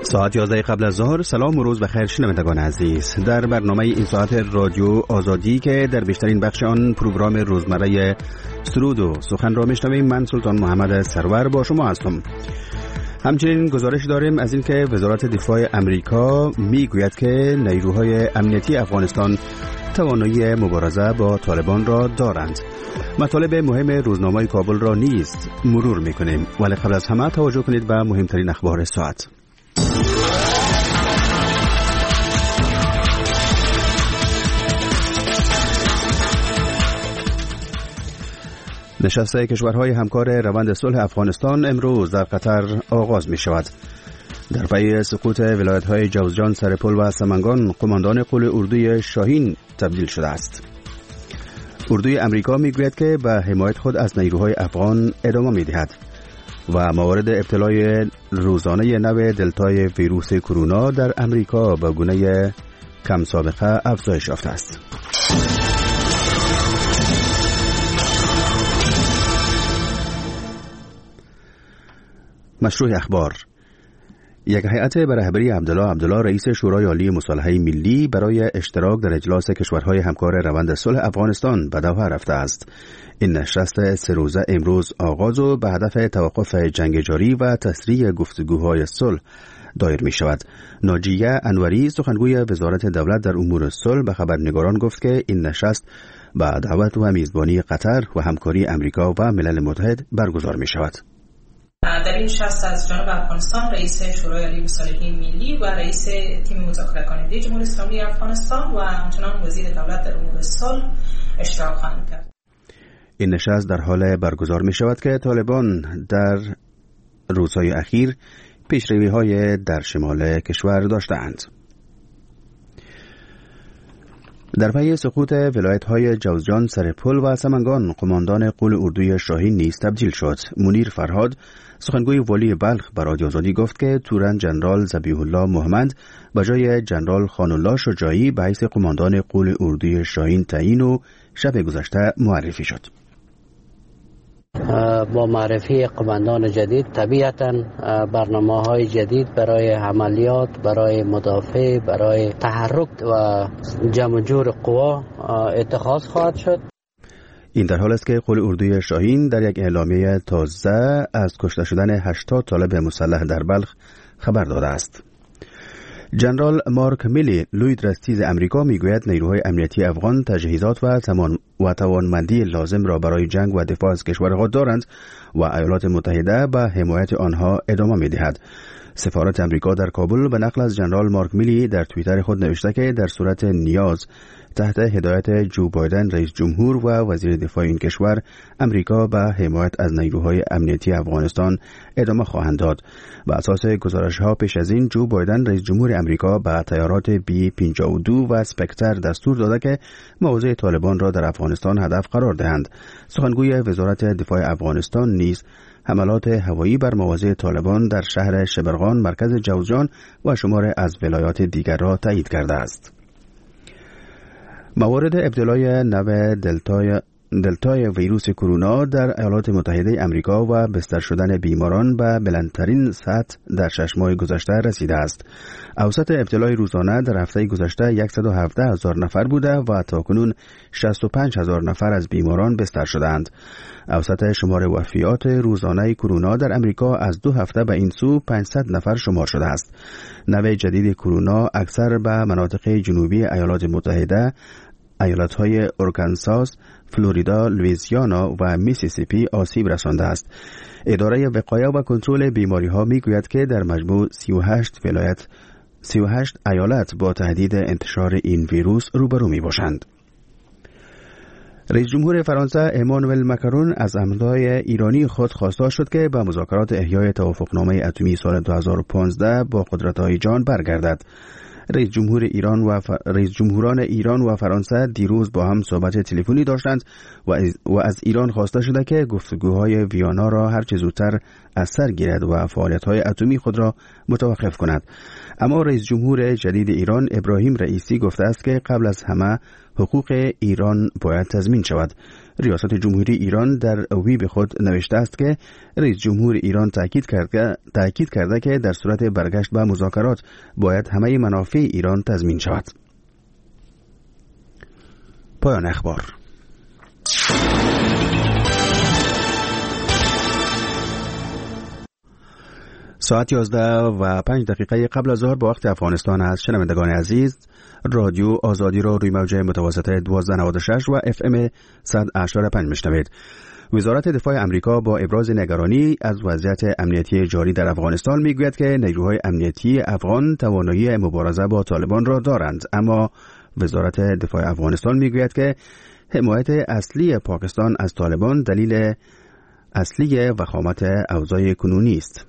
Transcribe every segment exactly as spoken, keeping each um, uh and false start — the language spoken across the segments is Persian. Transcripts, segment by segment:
ساعت یازده قبل از ظهر. سلام و روز بخیر شنوندگان عزیز. در برنامه این ساعت رادیو آزادی که در بیشترین بخش آن پروگرام روزمره سرود و سخن را میشنویم، من سلطان محمد سرور با شما هستم. همچنین گزارش داریم از اینکه وزارت دفاع امریکا میگوید که نیروهای امنیتی افغانستان توانایی مبارزه با طالبان را دارند. مطالب مهم روزنامه کابل را نیز مرور میکنیم، ولی قبل از همه توجه کنید به مهمترین اخبار ساعت. نشست کشورهای همکار روند صلح افغانستان امروز در قطر آغاز می شود. در پی سقوط ولایت‌های جوزجان، سرپل و سمنگان، قماندان قول اردوی شاهین تبدیل شده است. اردوی امریکا می گوید که به حمایت خود از نیروهای افغان ادامه می دهد و موارد ابتلای روزانه نو دلتای ویروس کرونا در امریکا به گونه کم سابقه افزایش یافته است. مشروع اخبار. یک هیئت به رهبری عبدالله عبدالله رئیس شورای عالی مصالحه ملی برای اشتراک در اجلاس کشورهای همکار روند صلح افغانستان به دوحه رفته است. این نشست سه روزه امروز آغاز و به هدف توقف جنگ جاری و تسریع گفتگوهای صلح دایر می شود. ناجیه انوری، سخنگوی وزارت دولت در امور صلح، به خبرنگاران گفت که این نشست با دعوت و میزبانی قطر و همکاری امریکا و ملل متحد برگزار می شود. در این نشست از جانب افغانستان رئیس شورای عالی مصالحه ملی و رئیس تیم مذاکره کننده جمهوری اسلامی افغانستان و همچنان وزیر دولت در امور صلح اشتراک خواهند کرد. این نشست در حال برگزار می شود که طالبان در روزهای اخیر پیشروی‌های در شمال کشور داشتند. در پی سقوط ولایت‌های جوزجان، سرپل و سمنگان، قماندان قول اردوی شاهین نیز تبدیل شد. منیر فرهاد، سخنگوی والی بلخ، به رادیو آزادی گفت که تورن جنرال ذبیح الله محمد به جای جنرال خان الله شجاعی به حیث قماندان قول اردوی شاهین تعیین و شب گذشته معرفی شد. با معرفی قماندان جدید طبیعتاً برنامه‌های جدید برای عملیات، برای مدافع، برای تحرک و جمع جور قوا اتخاذ خواهد شد. این در حال است که قول اردوی شاهین در یک اعلامیه تازه از کشته شدن هشتاد طالب مسلح در بلخ خبر داده است. جنرال مارک میلی، لوی درستیز امریکا، میگوید نیروهای امنیتی افغان تجهیزات و تمام و توانمندی لازم را برای جنگ و دفاع از کشور خود دارند و ایالات متحده به حمایت آنها ادامه می‌دهد. سفارت امریکا در کابل به نقل از جنرال مارک میلی در توییتر خود نوشته که در صورت نیاز تحت هدایت جو بایدن رئیس جمهور و وزیر دفاع این کشور، امریکا به حمایت از نیروهای امنیتی افغانستان ادامه خواهند داد. بر اساس گزارش‌ها پیش از این، جو بایدن رئیس جمهور امریکا به طیارات بی پنجاه و دو و اسپکتر دستور داده که مواضع طالبان را در افغانستان هدف قرار دهند. سخنگوی وزارت دفاع افغانستان نیز حملات هوایی بر مواضع طالبان در شهر شبرغان، مرکز جوزجان و شمار از ولایات دیگر را تایید کرده است. موارد ابتلای نو دلتای دلتای ویروس کرونا در ایالات متحده امریکا و بستر شدن بیماران به بلندترین سطح در شش ماه گذشته رسیده است. اوسط ابتلای روزانه در هفته گذشته صد و هفده هزار نفر بوده و تاکنون شصت و پنج هزار نفر از بیماران بستر شدند. اوسط شمار وفیات روزانه کرونا در امریکا از دو هفته به این سو پانصد نفر شمار شده است. نو جدید کرونا اکثر به مناطق جنوبی ایالات متحده، ایالت‌های ارکانساس، فلوریدا، لوئیزیانا و میسیسیپی آسیب رسانده است. اداره وقایه و کنترل بیماری‌ها می‌گوید که در مجموع سی و هشت ولایت سی و هشت ایالت با تهدید انتشار این ویروس روبرو می‌باشند. رئیس جمهور فرانسه امانوئل ماکرون از همتای ایرانی خود خواسته شد که به مذاکرات احیای توافقنامه اتمی سال دو هزار و پانزده با قدرت‌های جهان برگردد. رئیس جمهور ایران و ف... رئیس جمهوران ایران و فرانسه دیروز با هم صحبت تلفنی داشتند و از... و از ایران خواسته شده که گفتگوهای ویانا را هر چه زودتر از سر گیرد و فعالیت‌های اتمی خود را متوقف کند. اما رئیس جمهور جدید ایران ابراهیم رئیسی گفته است که قبل از همه حقوق ایران باید تضمین شود. ریاست جمهوری ایران در ویب خود نوشته است که رئیس جمهور ایران تاکید کرده تاکید کرده که در صورت برگشت به مذاکرات باید همه منافع ایران تضمین شود. پایان اخبار. ساعت یازده و پنج دقیقه قبل از ظهر با وقت افغانستان است. شنوندگان عزیز، رادیو آزادی را روی موج متوسط دوازده نود و شش و اف ام صد و هشتاد و پنج میشنوید. وزارت دفاع آمریکا با ابراز نگرانی از وضعیت امنیتی جاری در افغانستان میگوید که نیروهای امنیتی افغان توانایی مبارزه با طالبان را دارند، اما وزارت دفاع افغانستان میگوید که حمایت اصلی پاکستان از طالبان دلیل اصلی وخامت اوضاع کنونی است.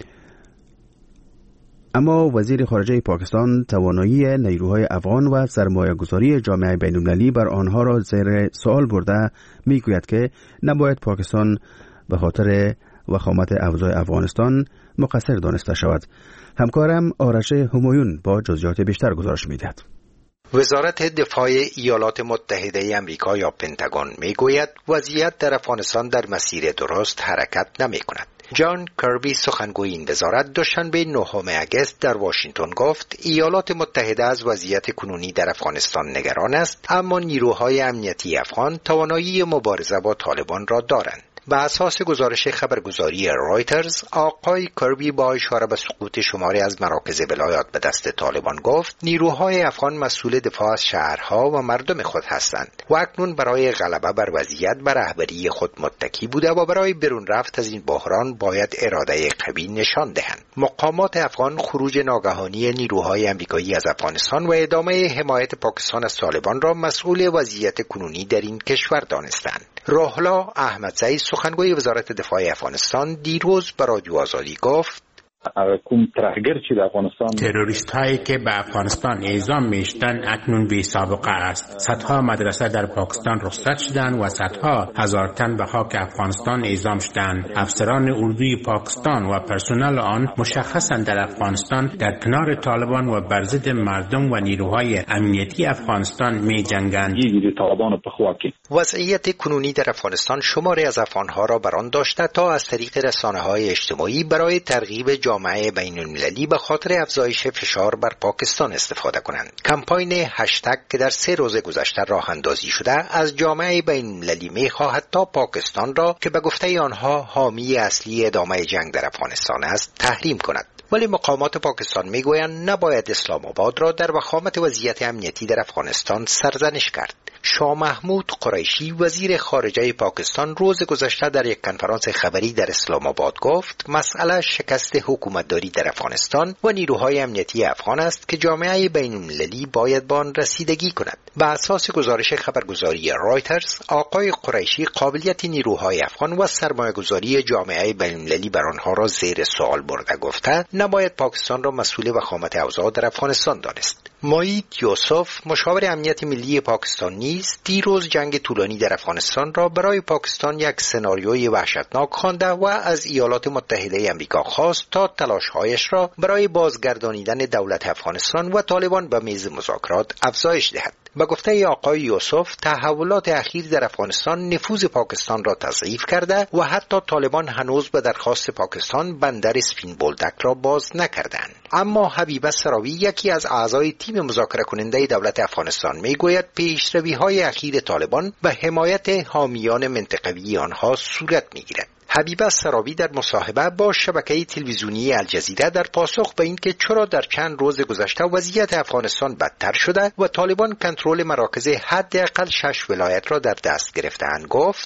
اما وزیر خارجه پاکستان توانایی نیروهای افغان و سرمایه‌گذاری جامعه بین‌المللی بر آنها را زیر سوال برده میگوید که نباید پاکستان به خاطر وخامت اوضاع افغانستان مقصر دانسته شود. همکارم آرش همایون با جزئیات بیشتر گزارش می‌دهد. وزارت دفاع ایالات متحده آمریکا یا پنتاگون میگوید وضعیت در افغانستان در مسیر درست حرکت نمی‌کند. جان کربی سخنگوی این وزارت دوشنبه نهم اگست در واشنگتن گفت ایالات متحده از وضعیت کنونی در افغانستان نگران است، اما نیروهای امنیتی افغان توانایی مبارزه با طالبان را دارند. بر اساس گزارش خبرگزاری رایترز، آقای کربی با اشاره به سقوط شماری از مراکز ولایات به دست طالبان گفت نیروهای افغان مسئول دفاع از شهرها و مردم خود هستند و اکنون برای غلبه بر وضعیت بر رهبری خود متکی بوده و برای برون رفت از این بحران باید اراده قوی نشان دهند. مقامات افغان خروج ناگهانی نیروهای آمریکایی از افغانستان و ادامه حمایت پاکستان از طالبان را مسئول وضعیت کنونی در این کشور دانستند. روحلا احمدزی سخنگوی وزارت دفاع افغانستان دیروز به رادیو آزادی گفت کوم ترهګر چې د افغانستان تروریست هایی که به افغانستان اعزام میشدن اکنون بی سابقه است. صدها مدرسه در پاکستان رخصت شدند و صدها هزار تن به خاک افغانستان اعزام شدند. افسران اردوی پاکستان و پرسنل آن مشخصاً در افغانستان در کنار طالبان و بر ضد مردم و نیروهای امنیتی افغانستان می جنگند. وضعیت کنونی در افغانستان شماری از افغانها را بران داشته تا از طریق رسانه‌های اجتماعی برای ترغیب جامعه بین المللی به خاطر افزایش فشار بر پاکستان استفاده کنند. کمپاین هشتگ که در سه روز گذشته راه اندازی شده از جامعه بین المللی می خواهد تا پاکستان را که به گفته آنها حامی اصلی ادامه جنگ در افغانستان است تحریم کند. ولی مقامات پاکستان میگویند نباید اسلام آباد را در وخامت وضعیت امنیتی در افغانستان سرزنش کرد. شاه محمود قریشی وزیر خارجه پاکستان روز گذشته در یک کنفرانس خبری در اسلام آباد گفت مسئله شکست حکومتداری در افغانستان و نیروهای امنیتی افغان است که جامعه بین المللی باید با آن رسیدگی کند. به اساس گزارش خبرگزاری رایترز، آقای قریشی قابلیت نیروهای افغان و سرمایه‌گذاری جامعه بین المللی بر آنها را زیر سوال برده گفته نباید پاکستان را مسئول وخامت اوضاع در افغانستان دانست. مایید یوسف مشاور امنیت ملی پاکستان نیز دیروز جنگ طولانی در افغانستان را برای پاکستان یک سناریوی وحشتناک خوانده و از ایالات متحده آمریکا خواست تا تلاش‌هایش را برای بازگردانیدن دولت افغانستان و طالبان به میز مذاکرات افزایش دهد. به گفته آقای یوسف تحولات اخیر در افغانستان نفوذ پاکستان را تضعیف کرده و حتی طالبان هنوز به درخواست پاکستان بندر سپین بولدک را باز نکردند. اما حبیبه سراوی یکی از اعضای تیم مذاکره کننده دولت افغانستان میگوید پیشروی‌های اخیر طالبان به حمایت حامیان منطقوی آنها صورت میگیرد. حبیبه سراوی در مصاحبه با شبکه تلویزیونی الجزیره در پاسخ به اینکه چرا در چند روز گذشته وضعیت افغانستان بدتر شده و طالبان کنترل مراکز حداقل شش ولایت را در دست گرفته‌اند گفت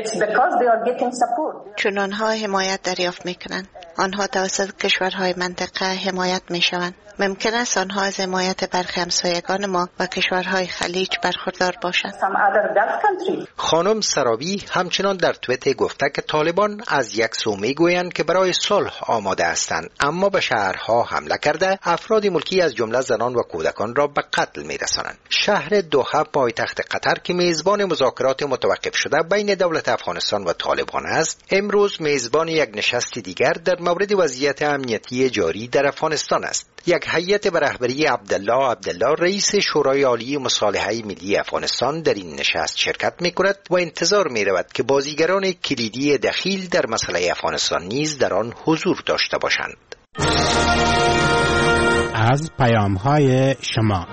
چون آنها حمایت دریافت میکنند، آنها توسط کشورهای منطقه حمایت میشوند. ممکن است آنها از حمایت برخی همسایگان ما و کشورهای خلیج برخوردار باشند. خانم سراوی همچنان در توییتر گفته که طالبان از یک سو میگویند که برای صلح آماده هستند، اما به شهرها حمله کرده افراد ملکی از جمله زنان و کودکان را به قتل میرسانند. شهر دوحه پایتخت قطر که میزبان مذاکرات متوقف شده بین دولت افغانستان و طالبان است، امروز میزبان یک نشست دیگر در مورد وضعیت امنیتی جاری در افغانستان است. یک هیئت به رهبری عبدالله عبدالله رئیس شورای عالی مصالحه ملی افغانستان در این نشست شرکت می‌کند و انتظار می‌رود که بازیگران کلیدی دخیل در مسئله افغانستان نیز در آن حضور داشته باشند. از پیام‌های شما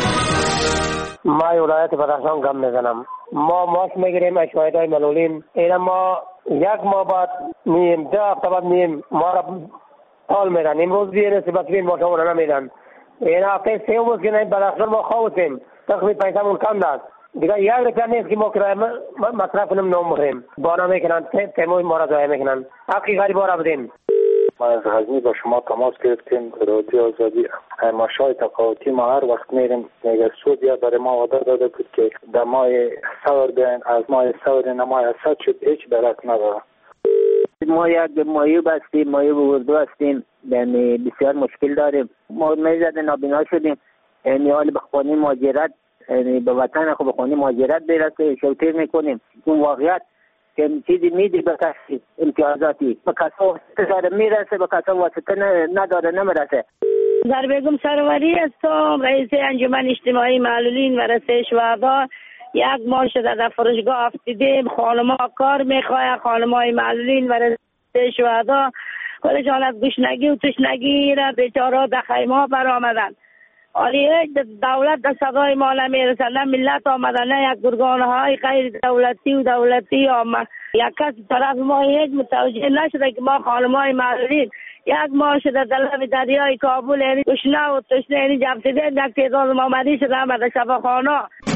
ما ولایت بدخشان گام میزنم. ما ماست میگیریم از شاهدای معلولین. اینا ما یک ماه بعد میم ده هفته بعد میم ما را حال میدن. امروز بیرون سبکترین ما شما را نمیدن. اینا هفته سه روز که نیم بدخشان ما خواستیم تقریبا پیسمون کم دست. دیگه یک روپیه نیست که ما کرایه مصرف کنیم نمیخوریم. بانا میکنن تیموی ما را ضایع میکنن. حقی غریبا را بدیم. ما از غزنی با شما تماس گرفتیم، رادیو آزادی ماشای تقاطی ما هر وقت میریم میگه سودیا برای ما وعده داده بود که در ماه سور بیاین، از ماه سور نمای اسد شد هیچ برک نداره. ما یک مایه بستیم، مایه بوردو هستیم، یعنی بسیار مشکل داریم. ما میزد نابینا شدیم، یعنی حال بخوانی مهاجرت، یعنی به وطن خود بخوانی مهاجرت برسه شوتیر میکنیم. اون واقعیت که چیزی میدی به کسی امتیازاتی به کسا واسطه میرسه، به کسا واسطه نداره نمیرسه. در بیگم سروری هستم، رئیس انجمن اجتماعی معلولین و رئیس شهدا. یک ماه شده در فروشگاه افتیدیم، خانم‌ها کار میخواه، خانم‌های معلولین و رئیس شهدا کلشان از گشنگی و تشنگی را بیچاره در خیمه بر آمدن. آلی دولت در صدای ما نمیرسه، نه ملت آمدن، نه یک گرگانهای غیر دولتی و دولتی آمد. یک کس طرف ما هیچ متوجه نشده که ما خانم‌های معلولین یک ماه شده در لب دریای کابل یعنی گشنه و تشنه یعنی جمعیده یک تعداد ما مریض شده آمده شفاخانه.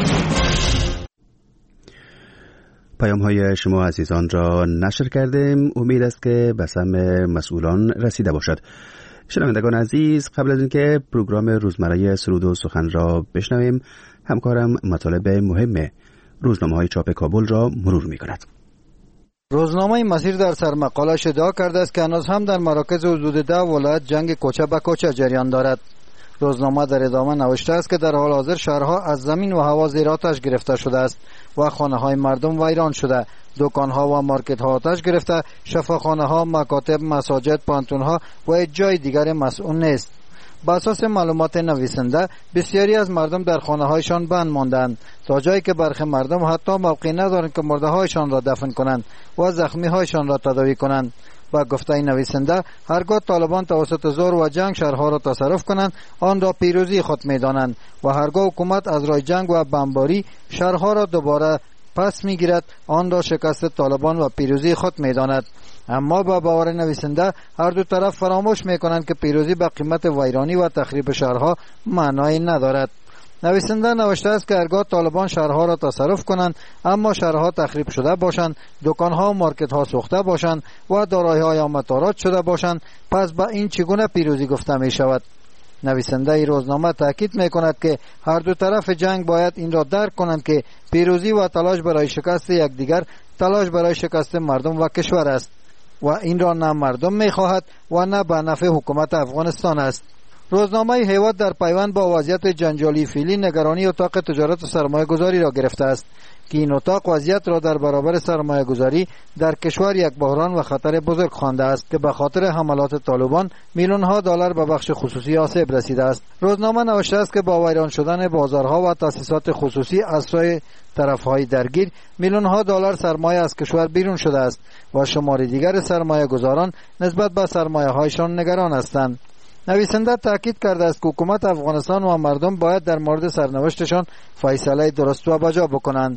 پیام های شما عزیزان را نشر کردیم. امید است که به سمع مسئولان رسیده باشد. شنوندگان عزیز، قبل از اینکه پروگرام روزمره سرود و سخن را بشنویم، همکارم مطالب مهم روزنامه‌های چاپ کابل را مرور می‌کند. روزنامه مسیر در سرمقاله‌اش ادعا کرده است که هنوز هم در مراکز حدود ده ولایت جنگ کوچه به کوچه جریان دارد. روزنامه در ادامه نوشته است که در حال حاضر شهرها از زمین و هوا زیر آتش گرفته شده است و خانه‌های مردم ویران شده، دکان‌ها و مارکت‌ها آتش گرفته، شفاخانه‌ها، مکاتب، مساجد، پانتون‌ها و هیچ جای دیگر مسئول نیست. با اساس معلومات نویسنده بسیاری از مردم در خانه‌هایشان بند ماندند تا جایی که برخی مردم حتی موقع ندارند که مرده‌هایشان را دفن کنند و زخمی‌هایشان را تداوی کنند. با گفته نویسنده هرگاه طالبان توسط زور و جنگ شهرها را تصرف کنند آن را پیروزی خود می‌دانند و هرگاه حکومت از راه جنگ و بمباری شهرها را دوباره پس می‌گیرد آن را شکست طالبان و پیروزی خود می‌داند. اما با باور نویسنده هر دو طرف فراموش می‌کنند که پیروزی به قیمت ویرانی و تخریب شهرها معنایی ندارد. نویسنده نوشته است که هرگاه طالبان شهرها را تصرف کنند اما شهرها تخریب شده باشند، دکانها و مارکتها سوخته باشند و دارایی‌های متارات شده باشند، پس به این چگونه پیروزی گفته می شود؟ نویسنده ای روزنامه تاکید می کند که هر دو طرف جنگ باید این را درک کنند که پیروزی و تلاش برای شکست یکدیگر تلاش برای شکست مردم و کشور است و این را نه مردم می خواهد و نه به نفع حکومت افغانستان است. روزنامه هیواد در پیوند با وضعیت جنجالی فعلی نگرانی اتاق تجارت و سرمایه گذاری را گرفته است که این اتاق وضعیت را در برابر سرمایه گذاری در کشور یک بحران و خطر بزرگ خوانده است که به خاطر حملات طالبان میلیون ها دلار به بخش خصوصی آسیب رسیده است. روزنامه نوشته است که با ویران شدن بازارها و تأسیسات خصوصی از سوی طرفهای درگیر میلیون ها دلار سرمایه از کشور بیرون شده است و شمار دیگر سرمایه گذاران نسبت به سرمایه هایشان نگران هستند. نویسنده تاکید کرده است که حکومت افغانستان و مردم باید در مورد سرنوشتشان فیصله درست و بجا بکنند.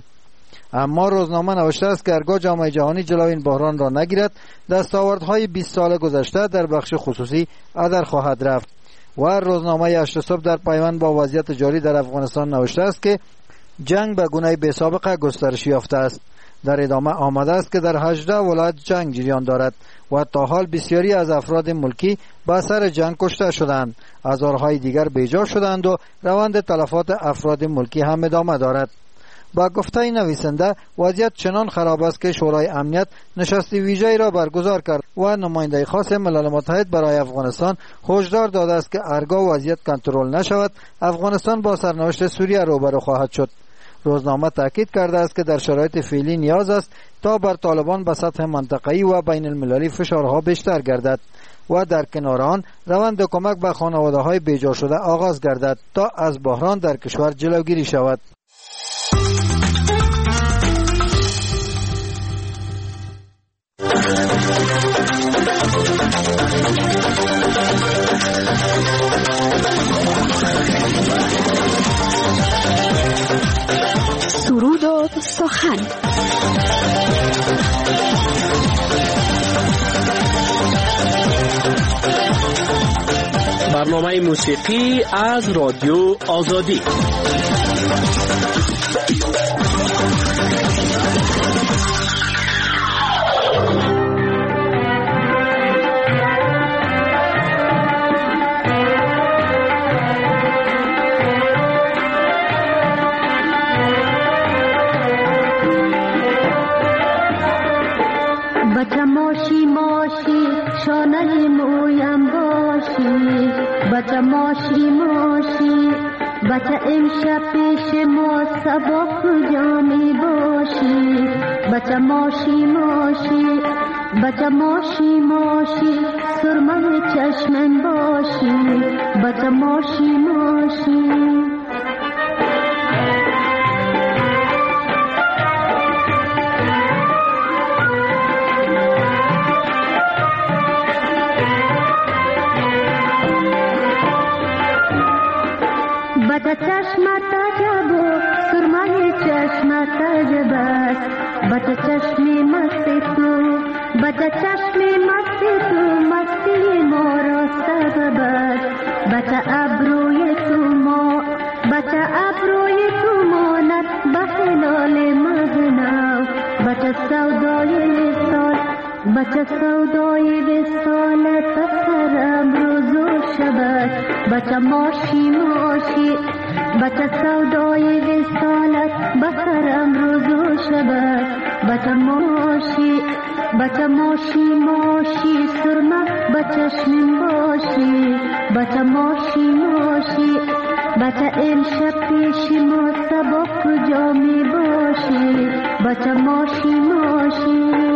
اما روزنامه نوشته است که هرگاه جامعه جهانی جلوی این بحران را نگیرد دستاوردهای بیست سال گذشته در بخش خصوصی هدر خواهد رفت. و روزنامه هشت صبح در پیوند با وضعیت جاری در افغانستان نوشته است که جنگ به گونه بی‌سابقه گسترش یافته است. در ادامه آمده است که در هجده ولایت جنگ جریان دارد و تا حال بسیاری از افراد ملکی به اثر جنگ کشته شدند، هزارهای دیگر بیجا شدند و روند تلفات افراد ملکی هم ادامه دارد. با گفته نویسنده وضعیت چنان خراب است که شورای امنیت نشست ویژه‌ای را برگزار کرد و نماینده خاص ملل متحد برای افغانستان هشدار داده است که هرگاه وضعیت کنترل نشود افغانستان با سرنوشت سوریه روبرو خواهد شد. روزنامه تاکید کرده است که در شرایط فعلی نیاز است تا بر طالبان به سطح منطقه‌ای و بین المللی فشارها بیشتر گردد. و در کنار آن روند کمک به خانواده های بیجا شده آغاز گردد تا از بحران در کشور جلوگیری شود. سرود و سخن. برنامه موسیقی از رادیو آزادی. بچه ماشی ماشی شانه مویم باشی، بچه ماشی ماشی بچه امشب پیش ما سبا کجا می باشی، بچه ماشی ماشی بچه ماشی ماشی سرمه چشمن باشی، بچه ماشی ماشی. بچه چشمت عجب و سرمه چشمت عجب است، بچه چشمی مستی تو، بچه چشمی مستی تو مستی ما را سبب است، بچه ابروی تو ما، بچه ابروی تو ماند به خلال مهنو، بچه سودای وصال، بچه سودای وصالت به سرم روز و شب است، بچه ماشی ماشی بچه سودای وصالت به سرم روز و شب است، بچه ماشی بچه ماشی ماشی سرمه به چشمم باشی، بچه ماشی ماشی بچه امشب پیش ما سبا کجا می باشی، بچه ماشی ماشی.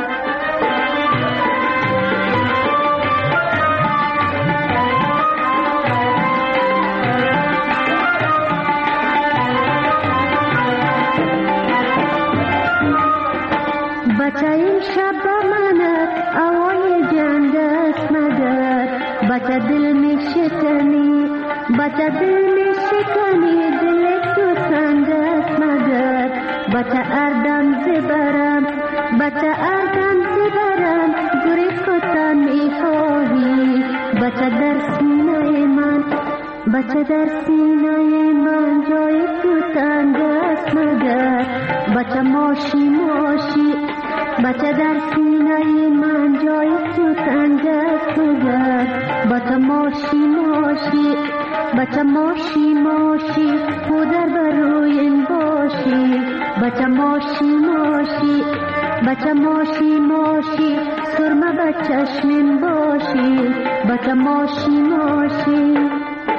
بچه این شب منت اوای جان دست مگر، بچه دل می شکنی، بچه دل می شکنی دل تو تنگ است مگر، بچه اردم زبرم، بچه اردم زبرم گوری کتا می خواهی، بچه در سینه من، بچه در سینه من جای تو تنگ است مگر، بچه ماشی ماشی بچه در سینه من جای تو تنگ است مگر، بچه ماشی ماشی بچه ماشی ماشی پودر برویم باشی، بچه ماشی ماشی بچه ماشی ماشی سرمه به چشمم باشی، بچه ماشی ماشی.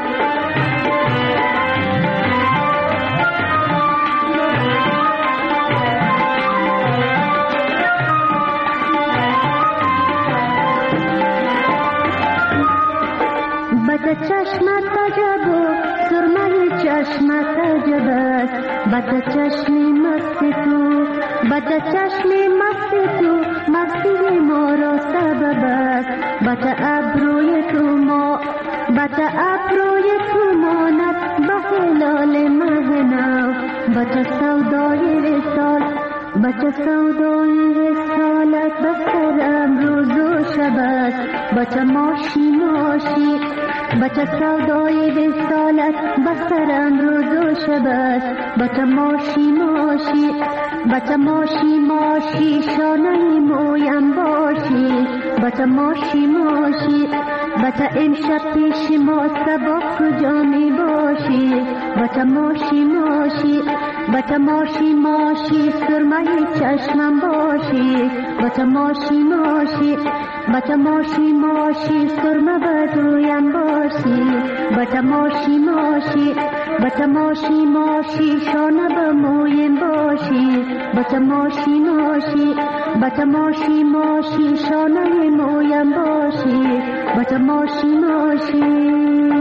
بچه چشمت عجب و سرمه چشمت عجب است، بچه چشمی مستی تو، بچه چشمی مستی تو مستی ما را سبب است، بچه ابروی تو ما، بچه ابروی تو ماند به خلال مهنو، بچه سودای وصال، بچه سودای وصالت به سرم روز و شب است، بچه ماشی ماشی بچه سودای وصالت به سرم روز و شب است، بچه ماشی ماشی بچه ماشی ماشی شانه مویم باشی، بچه ماشی ماشی بچه امشب پیش ما سبا کجا می باشی، بچه ماشی ماشی بچه ماشی ماشی سرمه چشمم باشی، بچه ماشی ماشی بچه ماشی ماشی سرمه به رویم باشی، بچه ماشی ماشی بچه ماشی ماشی شانه به مویم باشی، بچه ماشی ماشی بچه ماشی ماشی شانه مویم باشی بچه ماشی ماشی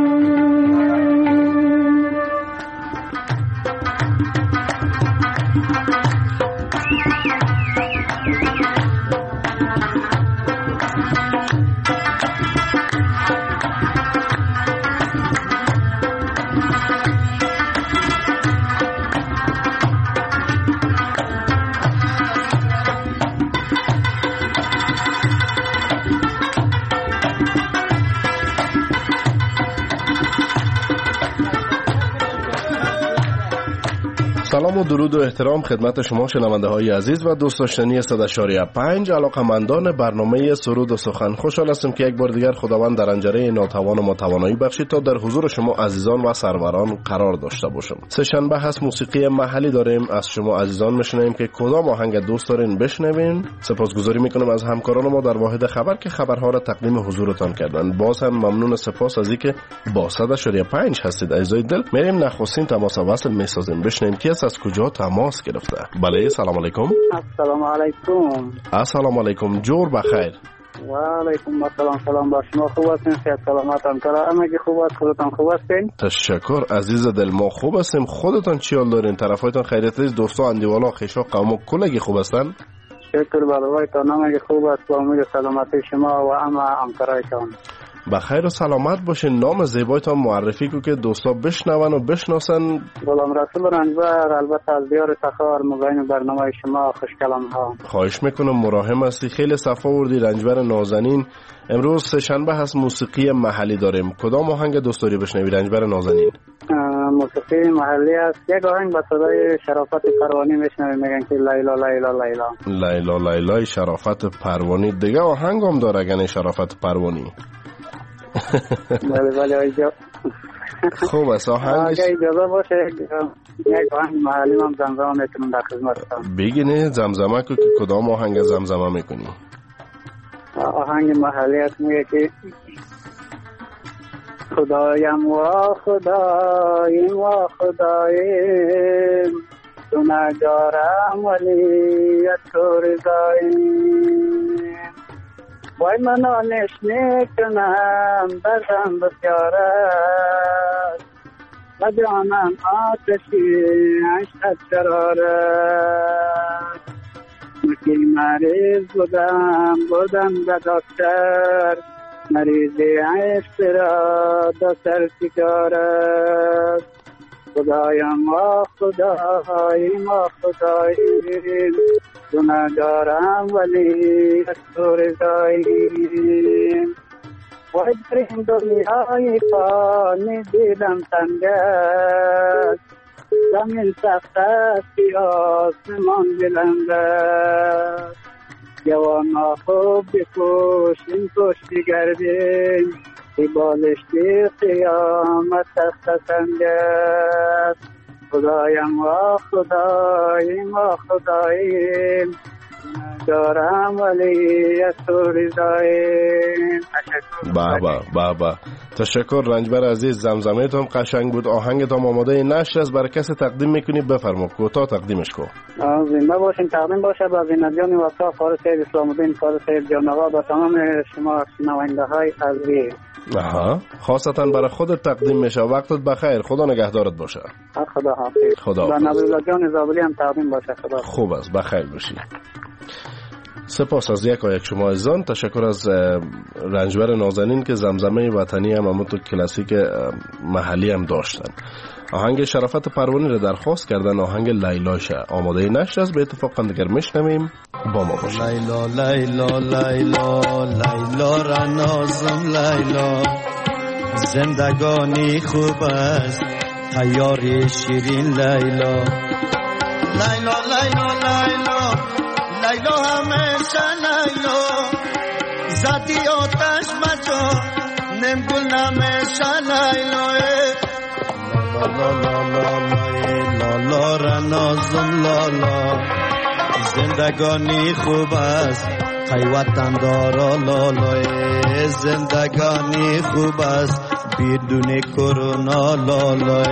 سلام و درود و احترام خدمت شما شنونده های عزیز و دوست داشتنی صد و پنج علاقمندان برنامه سرود و سخن. خوشحال هستم که یک بار دیگر خداوند در انجره ناتوان و متوانایی بخشید تا در حضور شما عزیزان و سروران قرار داشته باشم. سه شنبه هست موسیقی محلی داریم. از شما عزیزان میشنویم که کدام آهنگ دوست دارین بشنوین. سپاسگزاری میکنم از همکاران ما در واحد خبر که خبرها را تقدیم حضورتان کردن. باز هم ممنون سپاس از اینکه با صد و پنج هستید عزیزای دل. میریم نخستین تماس وصل میسازیم بشنویم کی از کجا تماس گرفته. بله سلام علیکم. السلام علیکم. السلام علیکم. جور بخیر. و علیکم السلام. سلام بر شما. خوب هستین؟ صحت سلامت همکارا همگی خوب است؟ خودتان خوب هستین؟ تشکر عزیز دل ما خوب هستیم. خودتان چی حال دارین؟ طرفایتان خیریت است؟ دوستا اندیوالا خیشا قوم کلگی خوب هستن؟ شکر برایتان همگی خوب است با امید سلامتی شما و همه همکارایتان. بخیر و سلامت باشین. نام زیبایتان معرفی کو که دوستا بشنون و بشناسن. غلام رسول رنجبر، البته از دیار تخار مزین برنامه شما خوشکلام ها. خواهش میکنم مراهم هستی. خیلی صفا وردی رنجبر نازنین. امروز سه شنبه هست موسیقی محلی داریم. کدام آهنگ دوست داری بشنوی رنجبر نازنین؟ موسیقی محلی است. یک آهنگ با صدای شرافت پروانی میشنویم میگن که لیلا لیلا لیلا. لیلا لیلا شرافت پروانی. دیگه آهنگ هم داره گنه شرافت پروانی. بله بله آیجا. خوب است آهنگش. اگه اجازه باشه یک آهنگ محلی هم زمزمه میکنم در خدمتتان. بگینه زمزمه که کدام آهنگ زمزمه میکنی؟ آهنگ محلی است میگه که خدایم و خدایم و خدایم تو نگارم ولی تو رضاییم وای من آنش نکنم بردم بسیار است و جانم آتشی عشقت شرار است مکی مریض بودم بودم به دکتر مریضی عشق را دکتر چیکار است خدایم و خدایم و خدایم گناهگارم ولی تو رضاییم وای در این دنیای فانی دیدم تنگ است زمین سخت است آسمان بلند است جوانا خوب بکوشیم کشتی گردیم ای بالشتی قیامت تخت سنگ است خدایم و خدایم و خدایم دارم ولی از تو رضاییم. بابا بابا تشکر رنجبر عزیز. زمزمه تام قشنگ بود. آهنگ تام آماده نشر از برای کسی تقدیم میکنی بفرما کوتاه تقدیمش کن. زنده باشین. تقدیم باشه با زینجان وفا فارس سید اسلام الدین فارس سید جان آقا با تمام شما شنونده های عزیز. آها خاصتا برای خودت تقدیم میشه. وقتت بخیر. خدا نگهدارت باشه. خدا حافظ. خدا با نبی‌الله جان زابلی هم تقدیم باشه. خدا خوب است. بخیر باشی. سپاس از یک و یک شما عزیزان. تشکر از رنجبر نازنین که زمزمه وطنی هم همون تو کلاسیک محلی هم داشتن. آهنگ شرافت پروانی را درخواست کردن. آهنگ لیلاشه آماده نشر است. به اتفاق هم دیگر میشنویم با ما باشید. لیلا لیلا لیلا لیلا را نازم لیلا زندگانی خوب است تیاری شیرین لیلا لیلا لیلا لیلا لیلا همیشه لیلا زدی آتش مجا نمگل نمیشه لیلا لا لا لا لا لا را نازم لالا زندگانی خوب است ای وطن دارا لالا زندگانی خوب است بدون کرونا لالا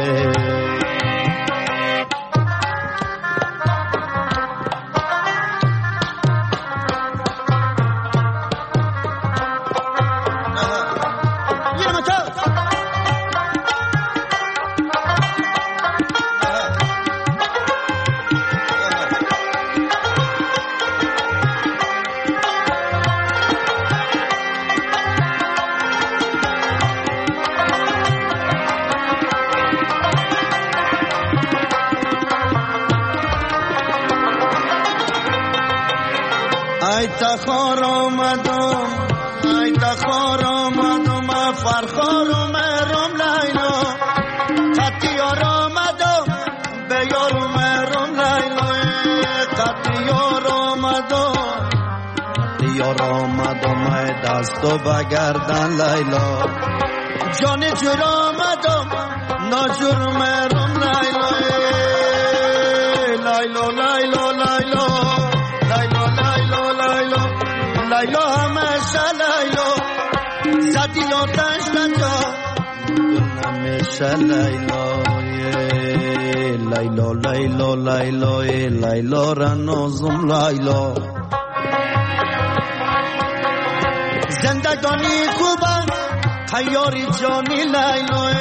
تخار آمدم ای تخار آمدم فرخار آمدم لیلا قطیار آمدم به یار آمدم لیلا قطیار آمدم یار آمدم ای دست و بگردن لیلا جان جور آمدم ناجور آمدم لیلا لیلا لیلا لیلا لیلا لیلا لیلا لیلا همیشه لیلا زدی آتش نجا همیشه لیلا لیلا لیلا لیلا لیلا را نازم لیلا زندگانی خوبه خیاری جانی لیلا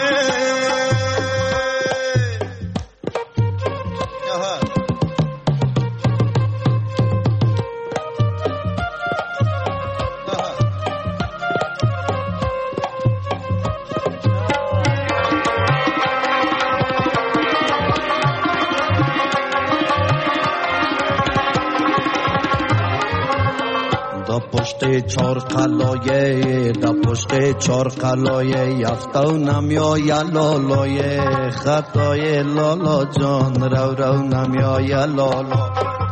پشت چار قلایه دا پشت چار قلایه یفتو نمیای لالای خطای لالا جان رو رو نمیای لالا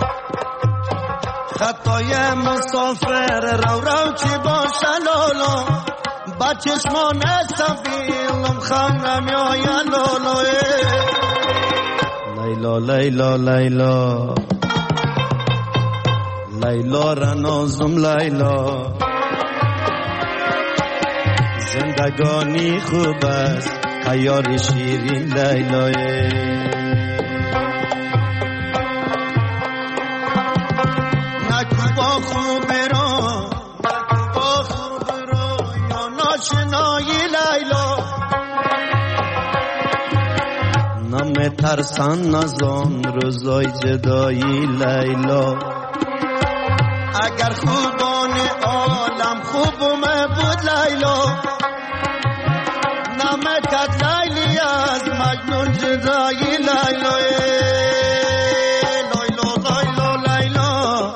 خطای مسافر رو رو چی باشه لالا با چشمان سفیلم خم نمیای لالا لیلا لیلا لیلا لیلا را نازم لیلا زندگانی خوب است خیار شیرین لیلا نکو با خوب رو نکو با خوب رو یا ناشنایی لیلا نم ترسان نزان روزای جدایی لیلا اگر خوبان عالم خوبم بود لیلا نمکت لیلی از مجنون جدایی لیلا لیلا لیلا لیلا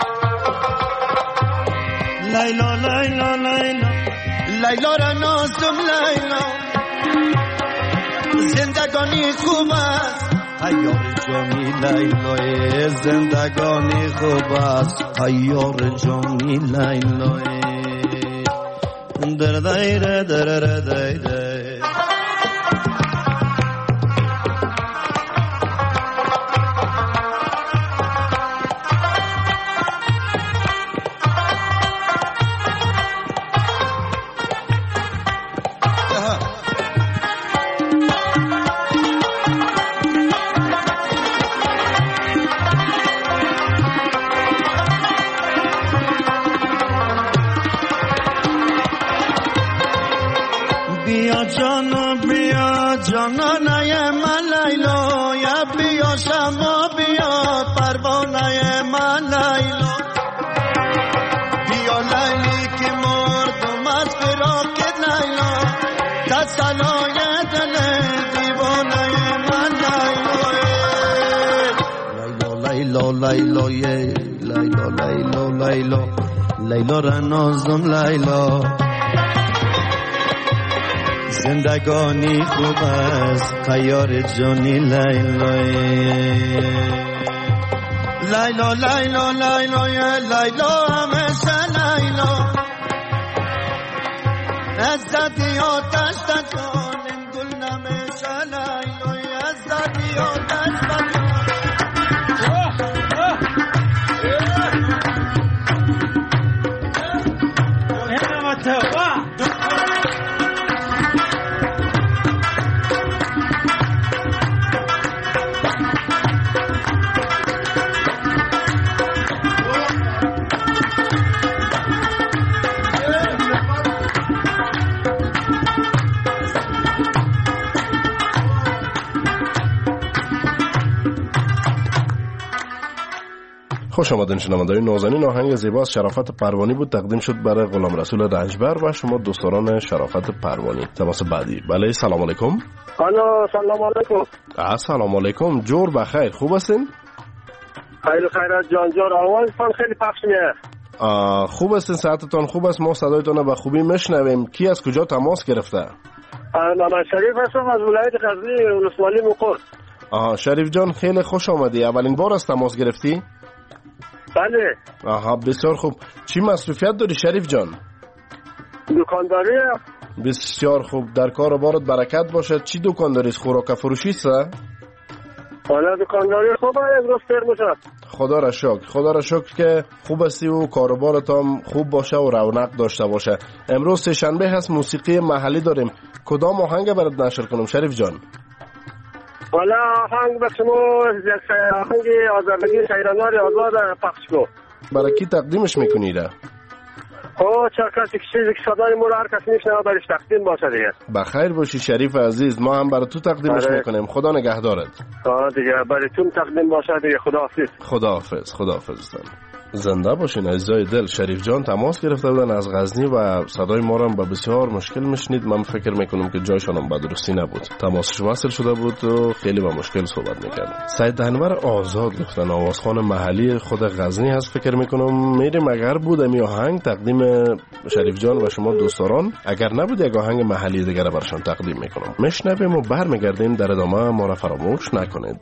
لیلا لیلا لیلا لیلا را نازم لیلا زندگانی خوب است خیار جانی لیلا زندگانی خوب است خیار جانی لیلا در دایره در دایره بیا جانا بیا جانانه من لیلا یا بیا شما بیا پروانه من لیلا بیا لیلی که مردم از فراقت لیلا تسلای دل دیوانه من لیلا لیلا لیلا لیلا لیلا لیلا لیلا را نازم لیلا زندگانی خوب است خیار جانی لیلا لیلا لیلا لیلا لیلا همیشه لیلا عزتی آتش تکانم گل نمیشه لیلا عزتی آتش تکانم خوش آمدین شنوندگان نازنین. آهنگ زیبا از شرافت پروانی بود، تقدیم شد برای غلام رسول رنجبر و شما دوستان شرافت پروانی. تماس بعدی. بله سلام علیکم. الو سلام علیکم. السلام علیکم. جور بخیر، خوب هستین؟ خیلی خیرات جان جور. آوازتان خیلی پخش میاد. خوب است، ساعتتان خوب است، ما صدایتان رو به خوبی میشنویم. کی از کجا تماس گرفته؟ محمد شریف هستم از ولایت غزنی ولسوالی مقر. آها شریف جان خیلی خوش آمدی. اولین بار است تماس گرفتی؟ بله. آها بسیار خوب. چی مصروفیت داری شریف جان؟ دکانداری. بسیار خوب، در کار و بارت برکت باشد. چی دکان داری؟ خوراک فروشی است؟ حالا دکانداری خوبه، امروز تر میشه. خدا را شکر، خدا را شکر که خوب هستی و کاروبارت هم خوب باشه و رونق داشته باشه. امروز سه شنبه هست، موسیقی محلی داریم. کدام آهنگ برات نشر کنم شریف جان؟ والا آهنگ به شما آهنگ آزادگی شیرانوار آزاد پخش کو. برای کی تقدیمش میکنی ده؟ او چه کسی که چیزی که صدای ما رو هر کسی میشنوه برش تقدیم باشه دیگه. بخیر باشی شریف عزیز، ما هم برای تو تقدیمش باره. میکنیم. خدا نگهدارت. آه دیگه برای تو تقدیم باشه دیگه. خداحافظ. خداحافظ. خداحافظ. زنده باشین عزیزای دل. شریف جان تماس گرفته بودن از غزنی و صدای ما رو با بسیار مشکل میشنید. من فکر میکنم که جایشان هم به درستی نبود. تماسش وصل شده بود و خیلی با مشکل صحبت میکرد. سید دهنور آزاد گفتن آوازخوان محلی خود غزنی هست. فکر میکنم میریم اگر بود امی آهنگ تقدیم شریف جان و شما دوستان، اگر نبود یک آهنگ محلی دیگر برشان تقدیم میکنم. میشنویم و برمیگردیم. در ادامه ما را فراموش نکنید.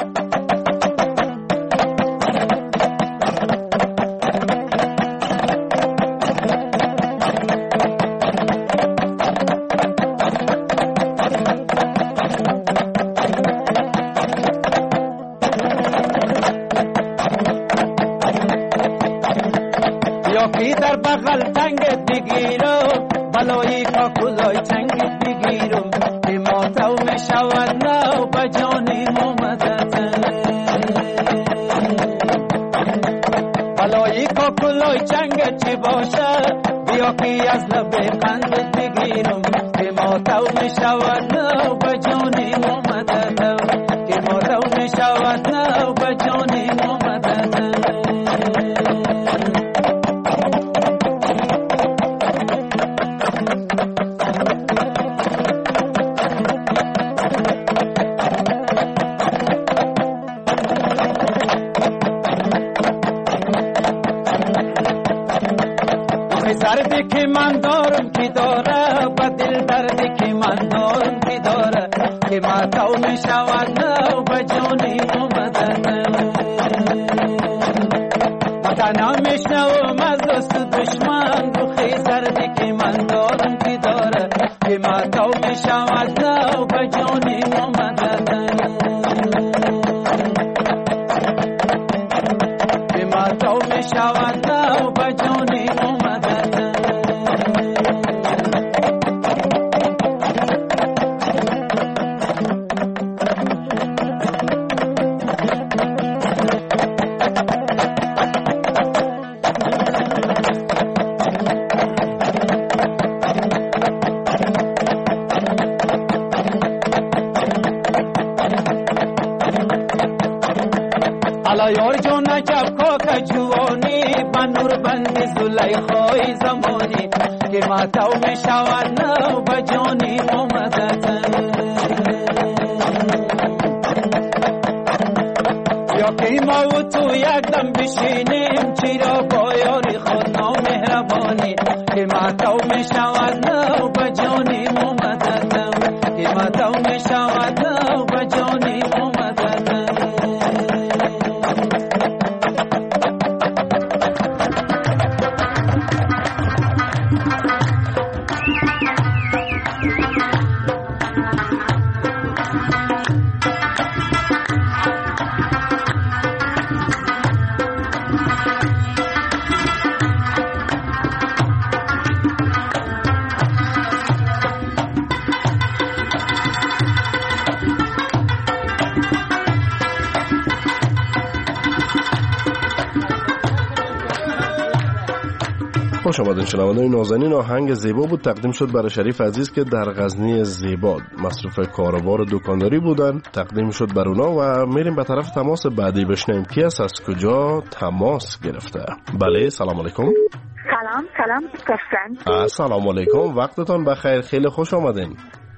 خوش آمدین شنوندگان نازنین. آهنگ زیبا بود، تقدیم شد برای شریف عزیز که در غزنی زیبا مصروف کاروبار دکانداری بودن. تقدیم شد بر اونا و میریم به طرف تماس بعدی بشنیم کی است، از کجا تماس گرفته. بله سلام علیکم. سلام سلام دوستان. سلام علیکم، وقتتون بخیر، خیلی خوش آمدین.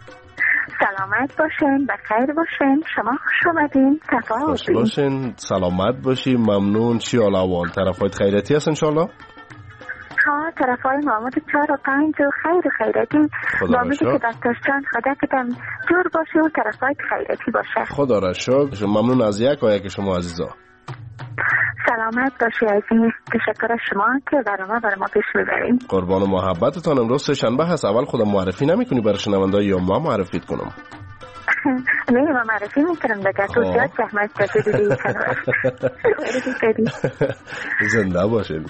سلامت باشین، بخیر باشین، شما خوش آمدین، صفا خوش باشین، سلامت باشین، ممنون. چی حال احوال؟ طرفایت خیریتی هست ان شاء الله؟ ها طرف های محمد چهار و پنج و خیر و خیرتی با امیدی که دکتر جان خدا کدام جور باشه و طرف های خیرتی باشه. خدا را شکر. ممنون از یک آیه که شما عزیزا. سلامت باشی عزیز. تشکر از شما که برنامه برای ما پیش میبرین. قربان محبتتان. امروز سه شنبه هست. اول خودم معرفی نمیکنی برای شنونده‌ها یا ما معرفی کنم؟ نه ما معرفی میکنم دیگه. تو زیاد زحمت کشیدی کنم. زنده باشید.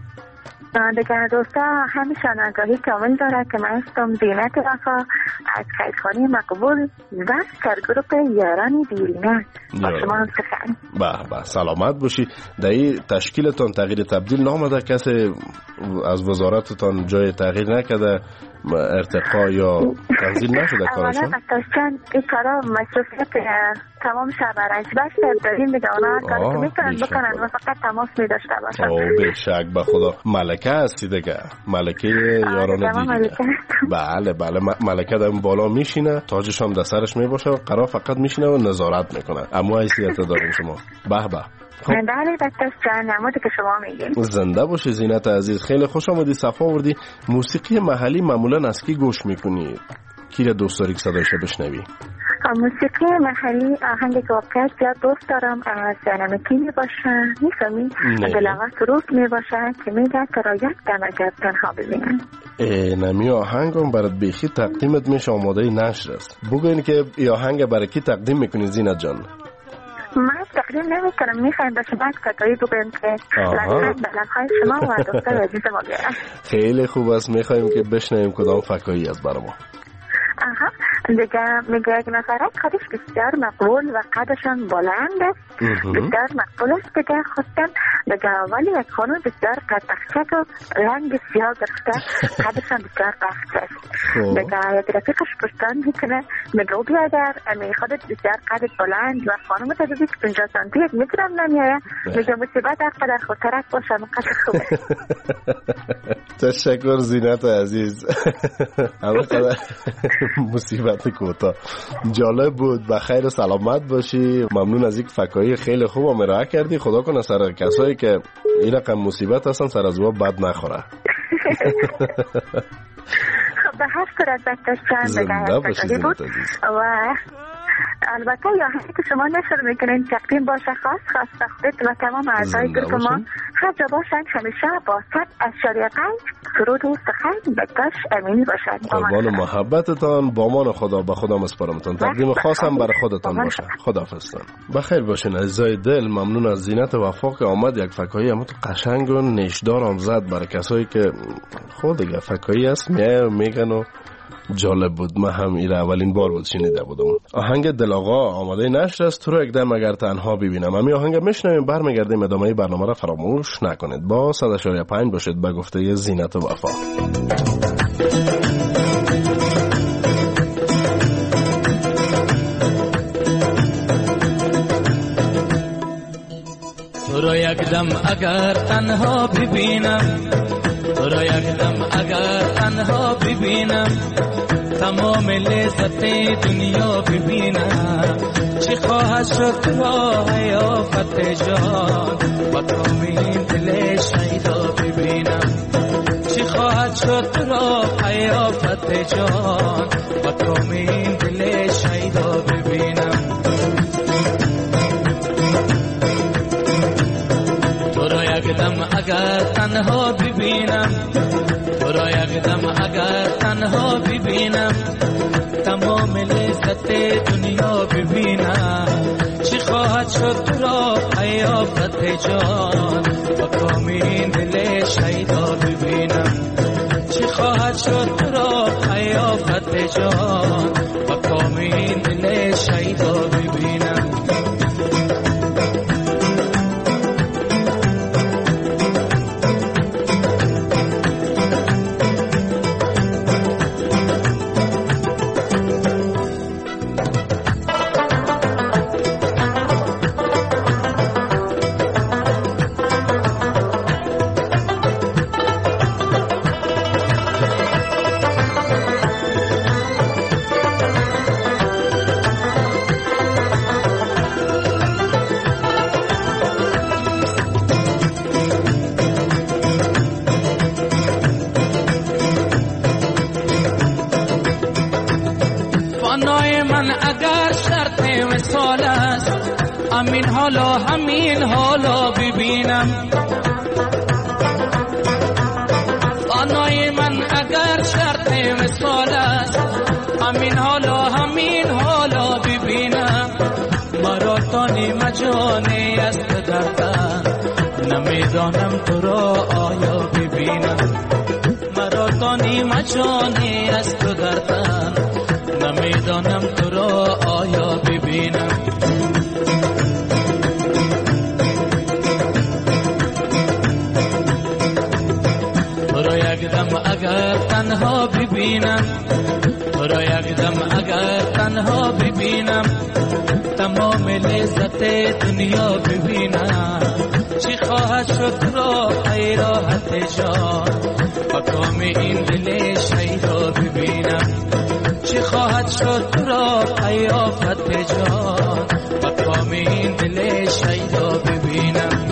دیگر دوستا همیشان آگاهی کامل داره که من استم زینت وفا از قیدخانه مقبول و سرگروپ یاران دیرینه با شما هم سخن. به به سلامت باشی. در این تشکیلتان تغییر تبدیل نامده؟ کسی از وزارتتان جای تغییر نکده؟ ارتقا یا تنزیل نشده کارشان؟ اولا قطعشان این کارا مصروفیت تمام شب رنجبش داریم دیگه. اونا کاری که میکنن بکنن و فقط تماس میداشته باشن. او به شک به خدا. ملکه هستی دیگه؟ ملکه یاران دیگه؟ بله بله. ملکه در بالا میشینه، تاجش هم در سرش میباشه و قرار فقط میشینه و نظارت میکنه. اما حیثیت داریم شما. به به. بله دکتر جان نمودی که شما میگین. زنده باشی زینت عزیز. خیلی خوش آمدی. صفا آوردی. موسیقی محلی معمولا از کی گوش میکنی؟ کی را دوست داری که صدایش بشنوی؟ موسیقی محلی آهنگ که واقعا زیاد دوست دارم از نمکی می باشه. میفهمی؟ دلغا سروک می باشه که میگه که را یک دم اگر تنها ببینن. نمی آهنگم برات بیخی تقدیمت میشه. آماده نشر است. بگو این که ای آهنگ برای کی تقدیم میکنی زینت جان؟ من تقدیم نمی کنم. میخوایم به شما کتایی بگویم که لطفاً به لبهای شما و دختر عزیز ما بیارم. خیلی خوب است. میخوایم که بشنویم کدام فکایی از برای ما. آها دیگه میگه یک نفرک خودش بسیار مقبول و قدشان بلند است. بسیار مقبول است دیگه خودم دیگه. ولی یک خانون بسیار قد بخچک و رنگ سیاه گرفته قدشان بسیار بخچ است دیگه. یک رفیقش پشتان میکنه میگه بیا در امی خودت بسیار قدت بلند و خانم تدبی که پنجاه سانتی یک میترم نمیایه. میگه مصیبت در قدر خودترک باشم قدر خوبه. تشکر زینت عزیز. اما قدر مصیبت کوتا جالب بود. بخیر و سلامت باشی. ممنون از یک فکایی خیلی خوب ارائه کردی. خدا کنه سر کسایی که این رقم مصیبت هستن سر از باب بد نخوره. خب به هر صورت دکتر چند بگه بود و البته یا هایی که شما نشر میکنین تقدیم باشه خاص خاص خودت و تمام اعضای گروه ما هر جا باشن همیشه با صد اشاریه پنج سرود و سخن بکش امینی باشن. قربان محبتتان. بامان خدا. به خدا مسپارمتان. تقدیم خاصم برای خودتان باشه. خداحافظتان. بخیر باشین عزیزای دل. ممنون از زینت وفا که آمد یک فکایی اما تو قشنگ و نیشدار هم زد برای کسایی که خود دیگه فکایی است میای و میگن و جالب بود. من هم ایره اولین بار بود شنیده بودم. آهنگ دلاغا آماده نشر است. تو رو یک دم اگر تنها ببینم. همین آهنگ میشنویم برمیگردیم. ادامه برنامه را فراموش نکنید. با صد و پنج باشید به گفته زینت و وفا. تو رو یک دم اگر تنها ببینم، تو رو یک دم اگر تنها ببینم، تمام لذت دنیا ببینم. چی خواهد شد را حیافت جان با کامین دل شیدا ببینم. چی خواهد شد را حیافت جان با کامین دل شیدا ببینم. تو را یک دم اگر تنها ببینم، تو را یک دم اگر تنها ببینم، تمام لذت دنیا ببینم. چی خواهد شد را حیافت جان با کامین دل شیدا ببینم. چی خواهد شد را حیافت جان با کامین دل شیدا ببینم. همین حالا همین حالا ببینم آنای من اگر شرط وصال است همین حالا همین حالا ببینم مرا تانی مجانی است در تن نمیدانم تو را آیا ببینم مرا تانی مجانی است در تن نمیدانم تو را آیا ببینم تو را یک دم اگر تنها ببینم تو را یک دم اگر تنها ببینم تمام لذت دنیا ببینم چی خواهد شد را ای راحت جان مقام این دل شیدا ببینم چی خواهد شد را ای آفت جان مقام این دل شیدا ببینم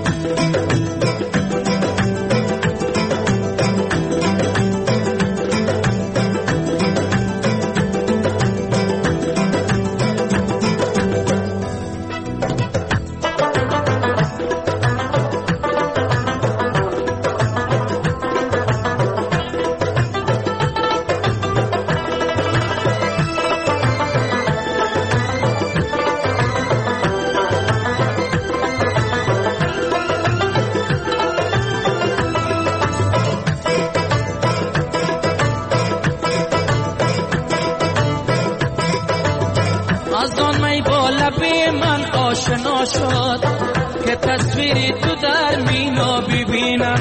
آشنا شد که تصویری تو در مینا ببینم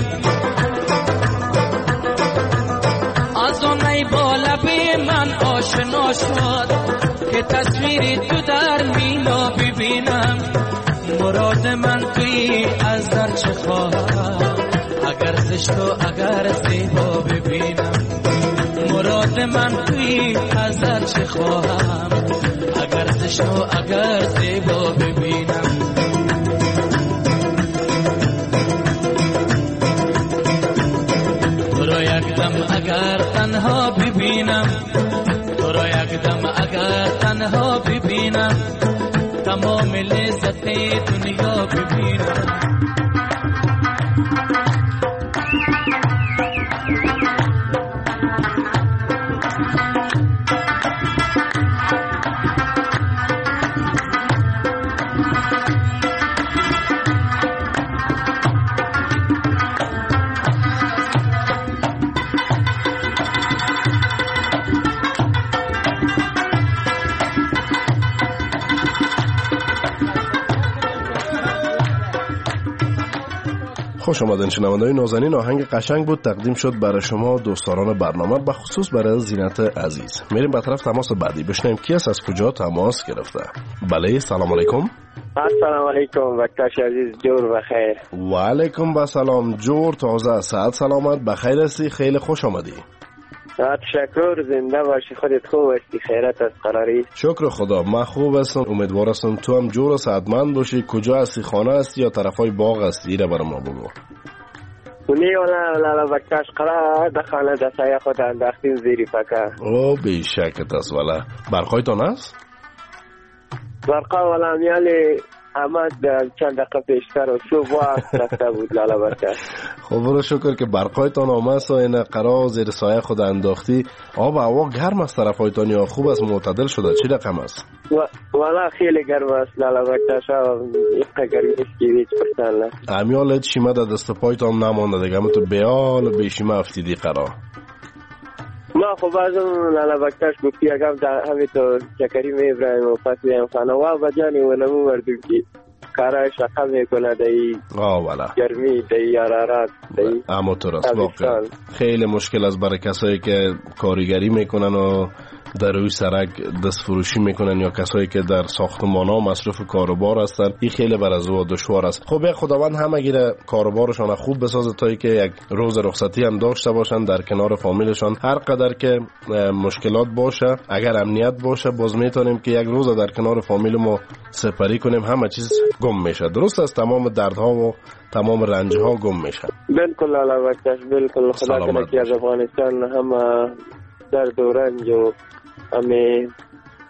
از آن ای با لب من آشنا شد که تصویری تو در مینا ببینم مراد من توی از در چه خواهم اگر زشت و اگر زیبا ببینم مراد من توی از در چه خواهم اگر زشت و اگر زیبا ببینم تو را یک دم اگر تنها ببینم تو را یک دم اگر تنها ببینم تمام لذت دنیا ببینم خوش آمدین شنونده‌های نازنین. آهنگ قشنگ بود تقدیم شد برای شما دوستداران برنامه به خصوص برای زینت عزیز. میریم به طرف تماس بعدی بشنویم کی است، از کجا تماس گرفته. بله سلام علیکم. السلام علیکم وقتش عزیز، جور بخیر. و علیکم و سلام جور، تازه صحت سلامت بخیر هستی، خیلی خوش آمدی. تشکر، زنده باشی، خودت خوب هستی، خیرت است قراری؟ شکر خدا من خوب هستم، امیدوار هستم تو هم جور و صحتمند باشی. کجا هستی، خانه هستی یا طرفای باغ هستی؟ ایره برای ما بگو. اونی ولا لالا وقتش قرار دخانه دستای خود انداختیم زیری پکه. او بیشکت است. ولا برقایتان است؟ برقا ولا میالی احمد چند دقیقه پیشتر و صبح وقت رفته بود لالا برکت. خب برو شکر که برقایتان آمد و این قرار زیر سایه خود انداختی. آب هوا گرم است طرفایتان یا خوب است، معتدل شده؟ چی رقم است؟ والا خیلی گرم است لالا برکت، یک گرمی است که هیچ پرسان است. امیال شیمه در دست پایتان نمانده دیگه، تو بیال بیشیمه افتیدی قرار. ما خب ازم لالا بکتاش گفتی اگم در همینطور چکریم ابراهیم و فصلی هم خانه و بجانی ونمو مردم که کارش رقم میکنه دایی گرمی دایی حرارت دایی اما تو راست واقعا خیلی مشکل است برای کسایی که کارگری میکنن و در روی سرک دست فروشی میکنن یا کسایی که در ساختمان ها مصروف کاروبار هستن. این خیلی بر از او دشوار است. خب خداوند همگی کاروبارشان خوب بسازه تا که یک روز رخصتی هم داشته باشن در کنار فامیلشان. هر قدر که مشکلات باشه اگر امنیت باشه باز میتونیم که یک روز در کنار فامیل ما سپری کنیم، همه چیز گم میشه. درست است، تمام دردها و تمام رنجها گم میشه. بالکل علاوه بالکل خدا کنه که از افغانستان هم درد و رنج و همه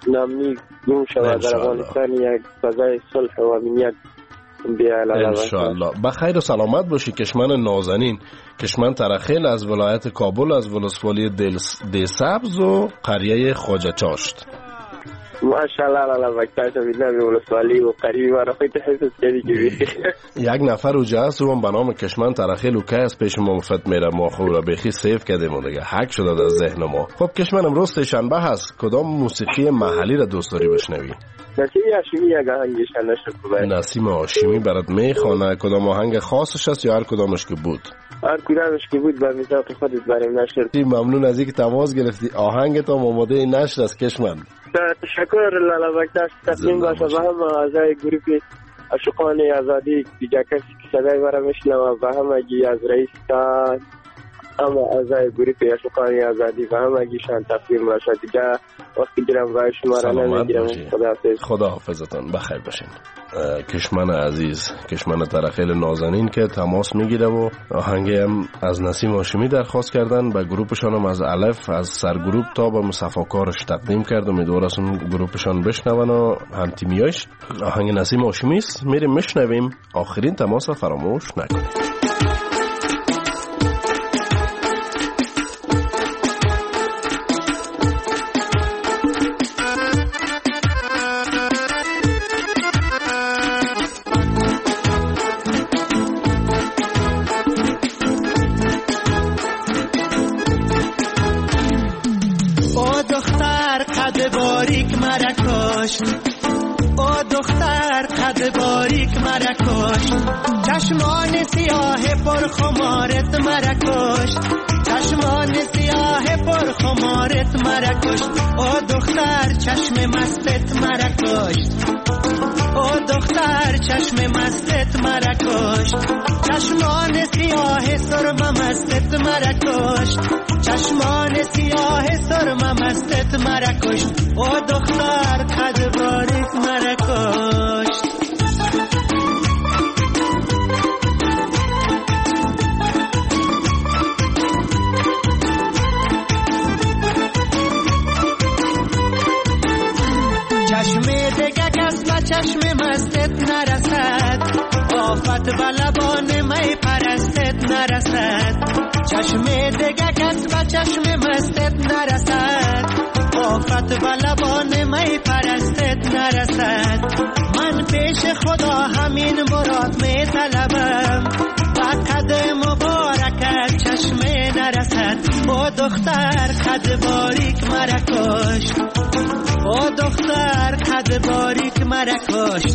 نامنی گم شود در افغانستان یک فضای صلح و امنیت بیاید انشاءالله. بخیر و سلامت باشی کشمن نازنین، کشمن ترخیل از ولایت کابل، از ولسوالی دی سبز و قریه خواجه چاشت. ماشاءالله لالا وقتا میدونم ولسوالی و قریبی مرا خیلی حسس کردی که یک نفر اوجه هست و به نام کشمن ترخیل و که از پیش ما مفت میره، ما خوب را بخی سیف کردیم و دیگه حک شده در ذهن ما. خب کشمن امروز سه‌شنبه هست، کدام موسیقی محلی را دوست داری بشنوی؟ نسیم هاشمی یک آهنگش نشد خوبه. نسیم هاشمی برات میخوانه، کدام آهنگ خاصش است یا هر کدامش که بود؟ هر کدامش که بود به میزاق خودت بریم نشر. ممنون از اینکه تماس گرفتی. آهنگت هم آماده نشر است کشمن. تشکر لالا وقتاش تقدیم باشه به هم اعضای گروه عاشقان آزادی، دیگه کسی که صدای مرا میشنوه و همگی از رئیس تا اما اعضای گروه عاشقان آزادی و همگیشان تقدیم باشه. دیگه وقتی گیرم و شما را نمیگیرم. خداحافظ. خداحافظتان، بخیر باشین. کشمن عزیز، کشمن ترخیل نازنین که تماس میگیره و آهنگ هم از نسیم هاشمی درخواست کردن، به گروپشان هم از الف از سرگروپ تا به مصفاکارش تقدیم کرد. امیدوار است اون گروپشان بشنون و هم تیمیاش. آهنگ نسیم هاشمی است، میریم میشنویم. آخرین تماس فراموش نکنید. او دختر قد باریک مرکش، چشمان سیاه پر خمارت مرکش، چشمان سیاه پر خمارت مرکش. او دختر چشم مستت مرکش، او دختر چشم مستت مرکش، چشمان سیاه سرم مستت مرکش، چشمان سیاه سرم مستت مرکش. او دختر قد باریک مرکش. چشم دیگه کس و چشم مستت نرسد، آفت و لبان می پرستت نرسد. چشم دیگه کس و چشم مستت نرسد، آفت و لبان می پرستت نرسد. من پیش خدا همین مراد می طلبم، و قد مبارکت چشم نرسد. او دختر قد باریک مرکش، او دختر قد باریک مرکش.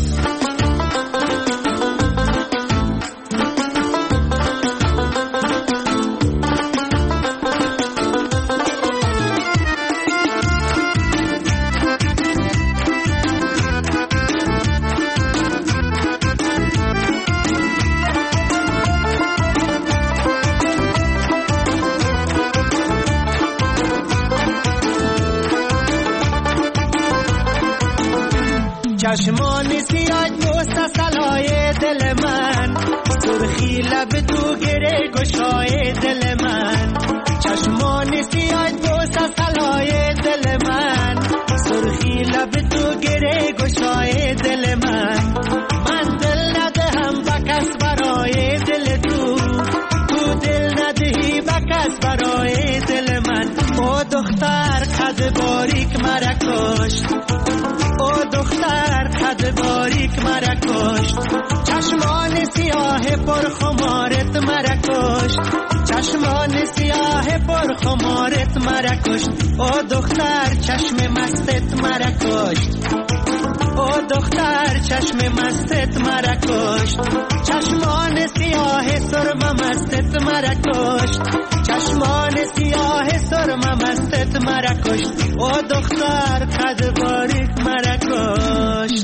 چشمان سیاه بوسه سلای دل من، سرخی لب تو گره گشای دل من. چشمان سیاه بوسه سلای دل من، سرخی لب تو گره گشای دل من. من دل ندهم بکس برای دل تو، تو دل ندهی بکس برای دل من. او دختر قد باریک مرکش، او دختر قد باریک مرکش. چشمان سیاه پر خمارت مرکش، چشمان سیاه پر خمارت مرکش. او دختر چشم مستت مرکش، او دختر چشم مستت مرکش. چشمان سیاه سرم مستت مرکش، چشمان سیاه سرم مستت مرکش. او دختر قد باریک مرکش.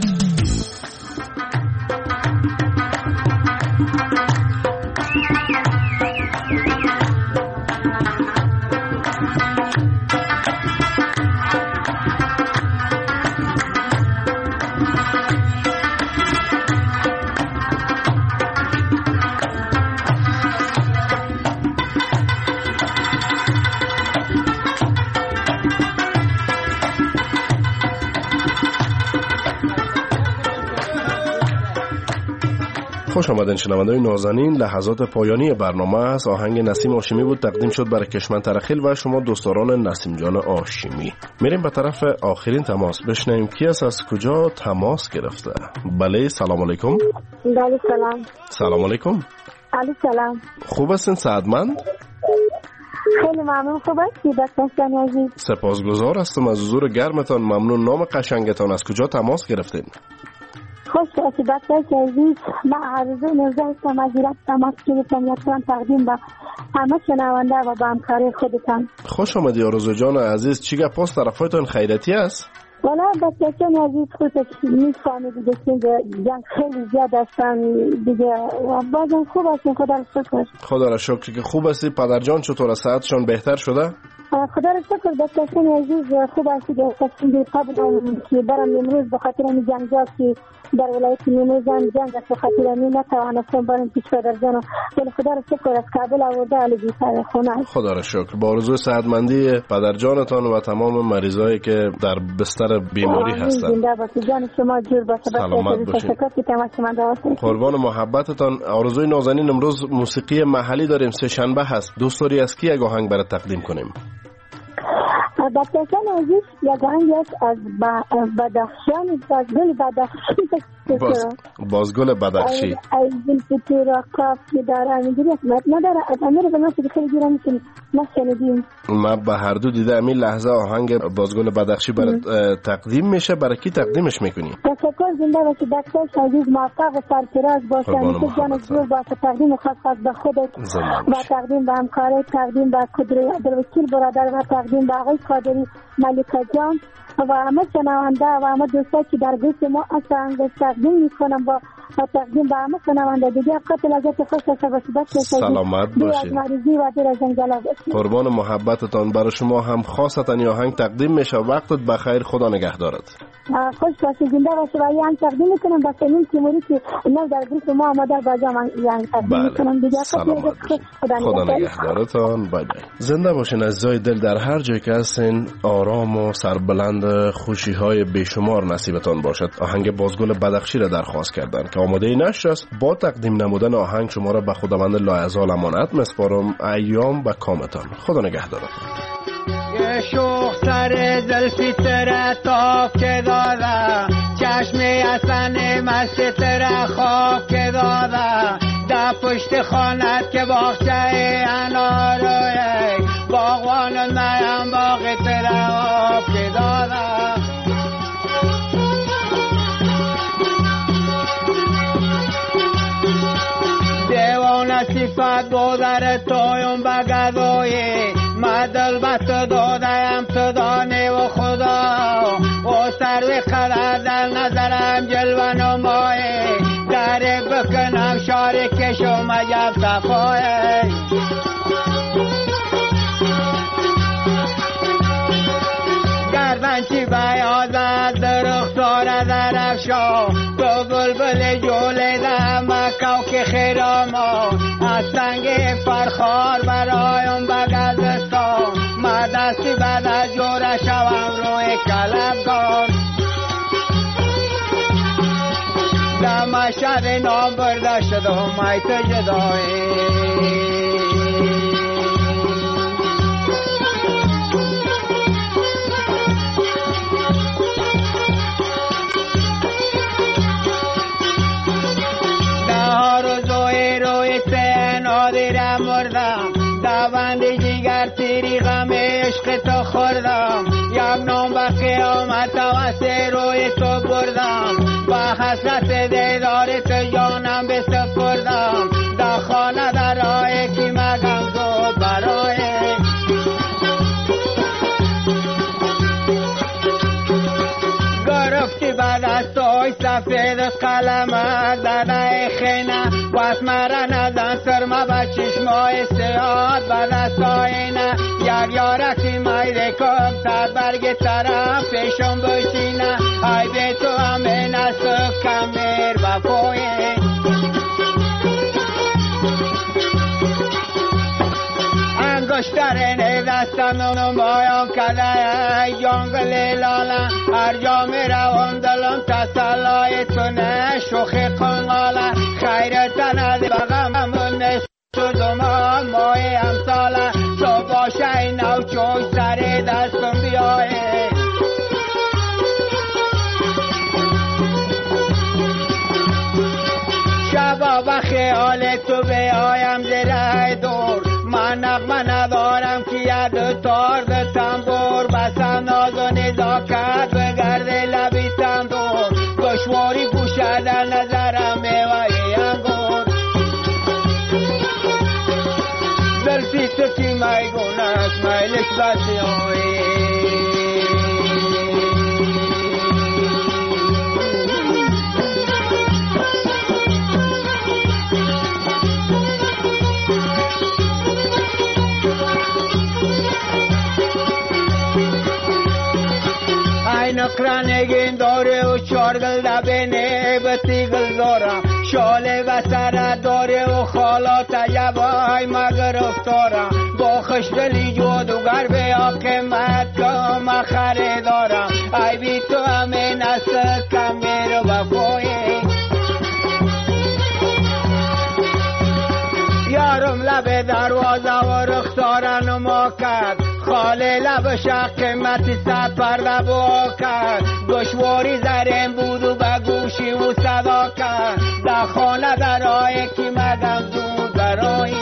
خوش آمدین شنونده‌های نازنین. لحظات پایانی برنامه است. آهنگ نسیم هاشمی بود، تقدیم شد برای کشمن ترخیل و شما دوستداران نسیم جان هاشمی. میریم به طرف آخرین تماس، بشنویم کی است، از کجا تماس گرفته. بله سلام علیکم. بله سلام. سلام علیکم. علی سلام. خوب هستین سعادمند؟ خیلی ممنون. خوب هستی دکتر عزیز؟ سپاسگزار هستم از حضور گرمتان. ممنون. نام قشنگتان، از کجا تماس گرفتین؟ خوش باشی دکتر عزیز. من عرضه نوزه هستم از ایران تماس گرفتم. یکتان تقدیم به همه شنونده و به همکاری خودتان. خوش آمدی آرزو جان عزیز. چی گپ است؟ طرفایتان خیرتی است؟ والا دکتر عزیز خودت میفهمی دیگه که جنگ خیلی زیاد هستن دیگه، بازم خوب هستیم خدا را شکر. خدا را شکر که خوب هستی. پدر جان چطور است؟ صحتشان بهتر شده؟ خدا را شکر دکتر عزیز خوب هستی. دکتر قبل که برم امروز به خاطر این جنگ‌ها که در ولایت نیمروزان جنگ است، به خاطر این نتوانستم برم پیش پدر جانم، ولی خدا را شکر از کابل آورده علی بی‌سر خونه. خدا را شکر. با آرزوی صحتمندی پدر جانتان و تمام مریضایی که در بستر بیماری هستند. زنده باشید. جان شما جور باشه. سلامت باشید. قربان محبتتان. آرزوی نازنین امروز موسیقی محلی داریم، سه شنبه هست. دوست داری از کی یک آهنگ برات تقدیم کنیم؟ دکتر عزیز یک آهنگ است از بدخشان، بازگل بدخشی. باز بازگل بدخشی. از این فتیرا کاف که داره اینجوری اسمت نداره. از امیر به ناسی خیلی گیرم میکنی نشنیدیم. من به هر دو دیده همین لحظه آهنگ بازگل بدخشی برای تقدیم میشه. برای کی تقدیمش میکنی؟ تشکر. زنده باشی دکتر عزیز. موفق و سرفراز باشه. همیشه جان جور باشه. تقدیم خاص خاص به خودت و تقدیم به همکارای، تقدیم به کدر عبدالوکیل برادر و تقدیم به آقای قادری ملکه جان و همه شنونده و همه دوستا که در گوش ما هستند تقدیم میکنم با تقدیم به همه شنونده دیگه. قتل لذت خوش داشته باشید. سلامت باشید. مریضی و دور از انگلا باشید. قربان محبتتان. برای شما هم خاصتا این آهنگ تقدیم میشه. وقتت بخیر. خدا نگهدارت. خوش باشید. زنده باشید. و یه هم تقدیم میکنم با سنین تیموری که اینا در گروه ما آمده باجا من یعنی تقدیم میکنم دیگه. سلامت باشید. خدا نگهدارتان. بای بای. زنده باشین عزیزای دل. در هر جای که هستین آرام و سربلند خوشی های بیشمار نصیبتان باشد. آهنگ بازگل بدخشی را درخواست کردن که آماده نشر است. با تقدیم نمودن آهنگ شما را به خداوند لایزال امانت میسپارم. ایام به کامتان. خدا نگهدارتان. یه شوخ سر زلفی تره تاف که داده، چشمی اصن مستی تره خواب که داده، در پشت خانت که باغچه اناروی باغوان نیم باغی تره آب که داده. دیوان صفت بودر تویم بگدوی مدل بست دادیم تو دانی و خدا و سروی قدر در نظرم جلوه نمایی دری بکنم شاری کشم عجب صفایی گردن چی بیازد درختار در افشا تو بلبل جولی در مکاو که خیراما از سنگ فرخار برایم بگذستان ما دستی بعد از جوره شوم روی کلبگان در مشهد نام برده شدم ای تو جدایی مردم دوند جیگر تیری غم عشق تو خوردم یک نام به قیامت واسه روی تو بردم با حسرت دیدار تو جانم بسپردم در خانه در راه کی مگم تو برای گرفتی بعد از توی سفید قلمت داده خینه واس مرا ندن سرما با چشمای سیاد بعد از آینه یک یارکی میره کم تا برگ طرف پیشم بشینه ای به تو همه نسو کمیر بپویه انگشترین دستم نمایم کده جنگل لاله هر جا می روان دلم تسلای تو نه شوخی قنقاله خیلی غیرت ندی بغممون شدمان ماه امساله تو باشه نو چوش سر دستم بیای شبا و خیال تو بیایم زره دور من نغمه ندارم که ید تار ده تنبور بسم ناز و نزاکت بگرده لبی تندور دشواری گوشه در نظرم میوهی انگور دلسی تو چی میگونش میلش بسی آئی نکرانگین داره و چارگل دبینه بتیگل دارم شاله و سر داره و خالات عجبای مگر افتارم با خشدلی جادوگر به قیمت کم خریدارم ای بی تو همه نسل کم میرو بفایی یارم لب دروازه و رختارن و ما کرد خاله لب شق قیمتی سپر لب و کرد دشواری زرین بود و به گوشی و صدا کرد در خانه در آیه که مگم زود برایی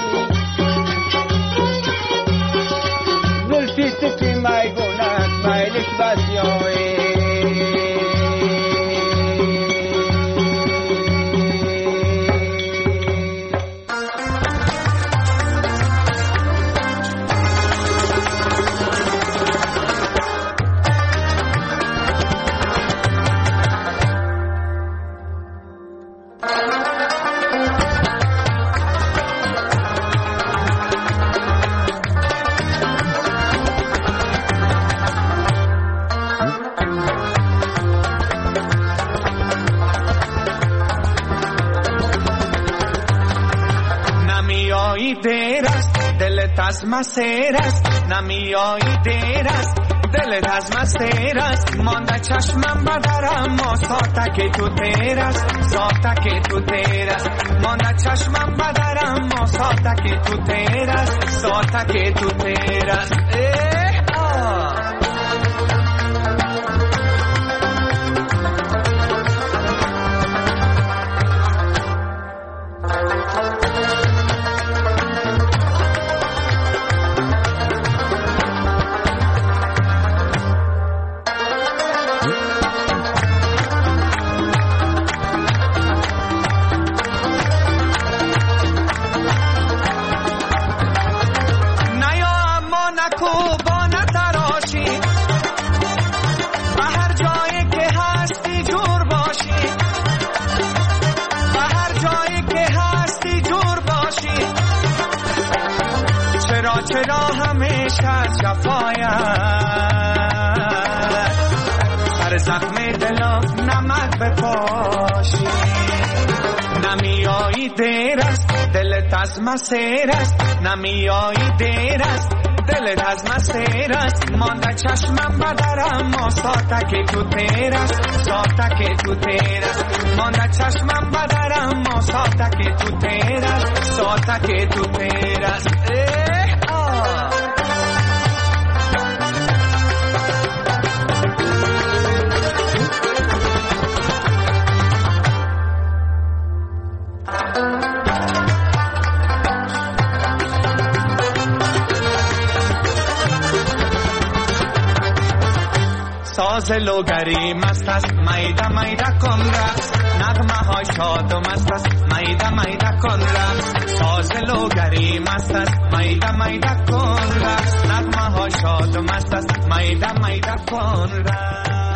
زلفی سکی میگونت میلش بسیایی دیر است دلت از مسیر است نمیایی دیر است دلت از مسیر است مانده چشمم بدرم ما ساعته تو تیر است ساعته تو تیر است مانده چشمم بدرم ما ساعته تو تیر است ساعته تو تیر است اه آه چرا همیشه جفایت سر زخم دلم نمک بپاشی نمیایی دیر است دلت از مسیر است نمیایی دیر است دلت از مسیر است مانده چشمم بدرم ما ساعته تو تیر است ساعته تو تیر است مانده چشمم بدرم ما ساعته تو تیر است ساعته تو تیر است اه آه ساز لوگری مست است میده میده کن رقص نغمه های شاد و مست است میده میده کن رقص ساز لوگری مست است میده میده کن رقص نغمه های شاد و مست است میده میده کن رقص